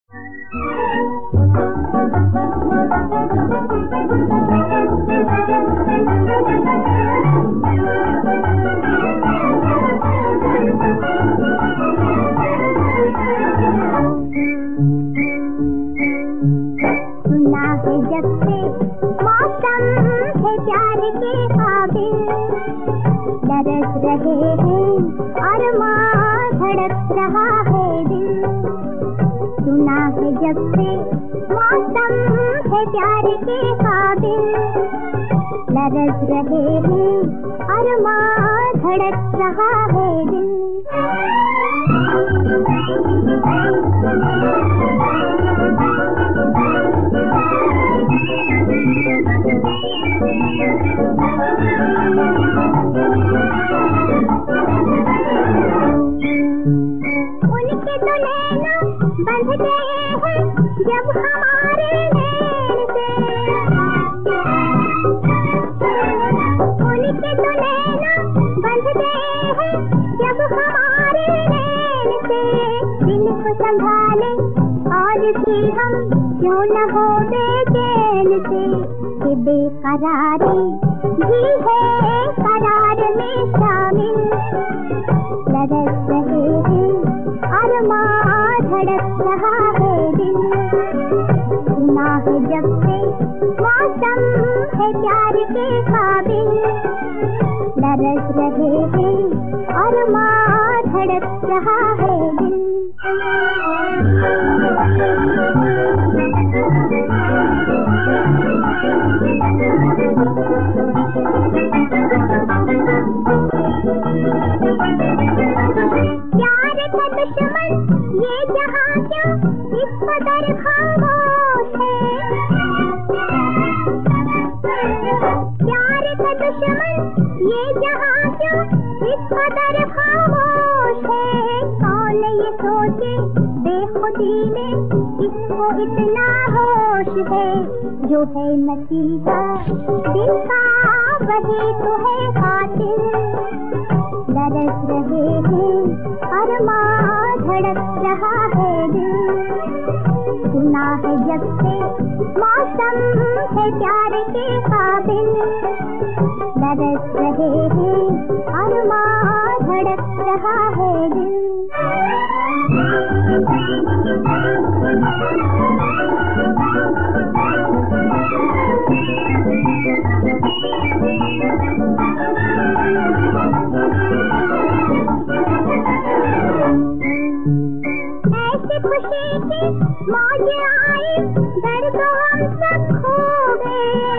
सुना है जब से मौसम है प्यार के काबिल, तरस रहे हैं अरमान धड़क रहा है दिल। सुना है जब से मौसम है प्यार के काबिल, तरस रहे हैं अरमान धड़क रहा है दिल। उनके तो नैना बंध गए हैं जब हमारे नैन से, उनके तो नैना बंध गए हैं जब हमारे नैन से। दिल को संभाले और भी हम क्यों न हो बेचैन से, कि बेकरारी भी है करार में शामिल, तरस रहे हैं अरमान धड़क रहा है दिल। सुना है जब से मौसम है प्यार के काबिल, तरस रहे हैं अरमान धड़क रहा है दिल। प्यार का दुश्मन ये जहां क्यों इस कदर खामोश है, प्यार का दुश्मन ये जहां क्यों इस कदर खामोश है। कौन ये सोचे बेखुदी में इसको इतना होश है, जो है नतीजा दिल का वही तो है कातिल, तरस रहे हैं अरमान धड़क रहा है दिल। सुना है जब से मौसम है प्यार के काबिल, तरस रहे हैं अरमान धड़क रहा है दिल। ऐसी खुशी की मौज आई दर्द हम सब खो गए,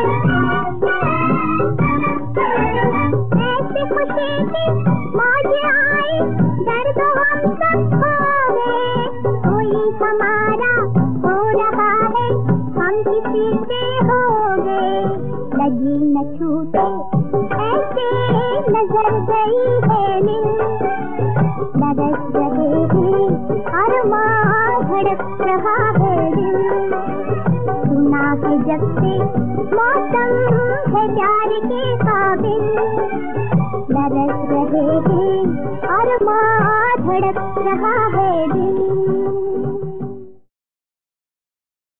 ऐसी खुशी की मौज आई दर्द हम सब खो गए। कोई हमारा हो रहा है हम किसी से हो गए, लगी न छूटे ऐसे नजर गई है नींद, तरस रहे हैं अरमान धड़क रहा है दिल। सुना है जब से मौसम है प्यार के काबिल, तरस रहे हैं अरमान धड़क रहा है दिल।